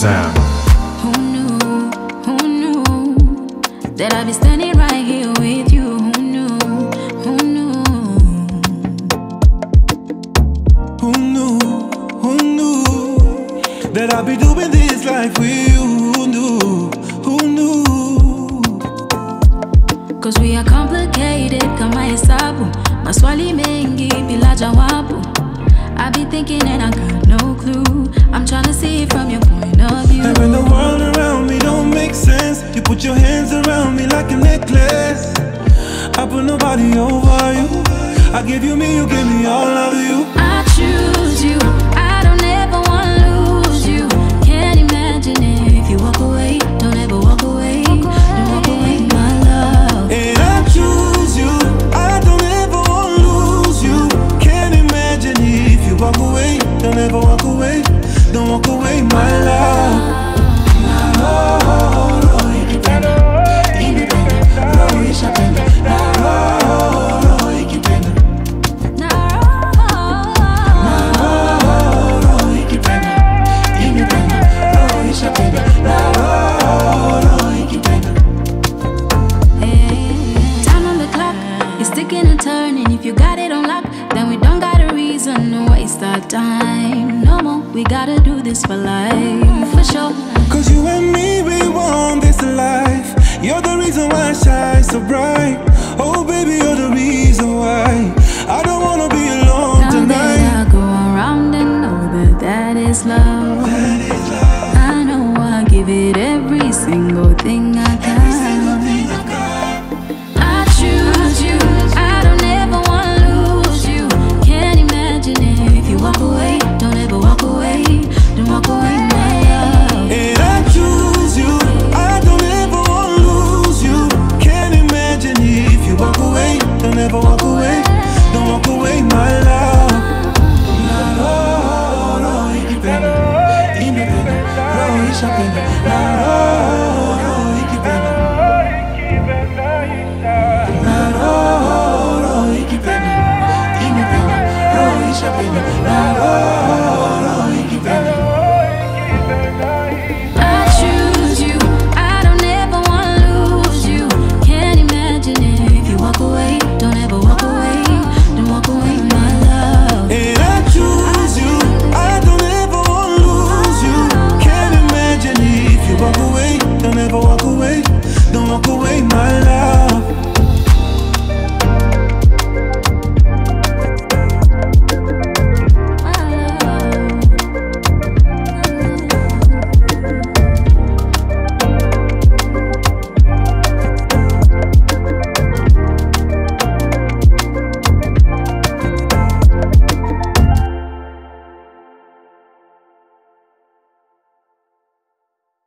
sound. Who knew that I'd be standing right here with you? Who knew? Who knew that I'd be doing this life with you? Who knew? Cause we are complicated kama hesabu, maswali mengi bila jawabu. I be thinking and I got no clue. I'm trying to see it from your point of view. And when the world around me don't make sense, you put your hands around me like a necklace. I put nobody over you. I give you me, you give me all of you. I choose you, I don't ever wanna lose you. Can't imagine if you walk away. Don't ever walk away, don't walk away, my love. And I choose you, I don't ever wanna lose you. Can't imagine if you walk away. Don't ever walk away, don't walk away, my love. Time on the clock, it's ticking and turning. If you got it on lock, then we don't got a reason to waste our time. No more, we gotta do this for life, for sure. Cause you and me, we want this life. You're the reason why I shine so bright. Oh baby, you're the reason why I don't wanna be alone Now tonight. that I go around and know that is love, I know I give it every single thing I can. I choose you, I don't ever wanna lose you. Can't imagine if you walk away. Don't ever walk away, don't walk away, my love. And I choose you, I don't ever wanna lose you. Can't imagine if you walk away. Don't ever walk away, don't walk away, my love. I choose you, I don't ever wanna lose you. Can't imagine if you walk away. Don't ever walk away, don't walk away, my love. And I choose you, I don't ever wanna lose you. Can't imagine if you walk away. Don't ever walk away, don't walk away, my love.